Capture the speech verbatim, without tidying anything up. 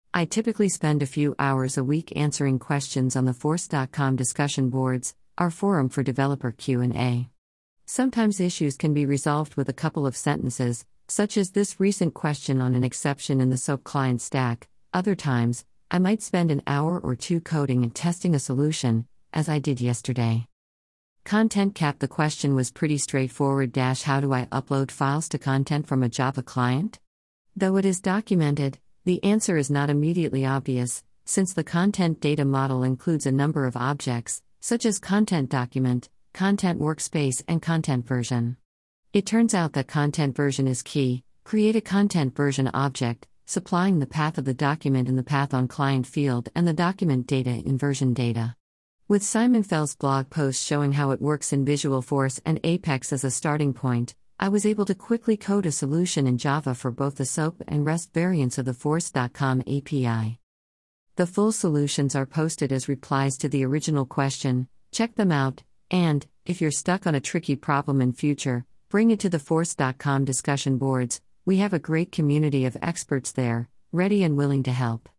I typically spend a few hours a week answering questions on the Force dot com discussion boards, our forum for developer Q and A. Sometimes issues can be resolved with a couple of sentences, such as this recent question on an exception in the SOAP client stack. Other times, I might spend an hour or two coding and testing a solution, as I did yesterday. Content Cap. The question was pretty straightforward. Dash, how do I upload files to content from a Java client? Though it is documented, the answer is not immediately obvious, since the content data model includes a number of objects, such as content document, content workspace, and content version. It turns out that content version is key. Create a content version object, supplying the path of the document in the path on client field and the document data in version data. With Simon Fell's blog post showing how it works in Visualforce and Apex as a starting point, I was able to quickly code a solution in Java for both the SOAP and REST variants of the Force dot com A P I. The full solutions are posted as replies to the original question. Check them out, and, if you're stuck on a tricky problem in future, bring it to the Force dot com discussion boards. We have a great community of experts there, ready and willing to help.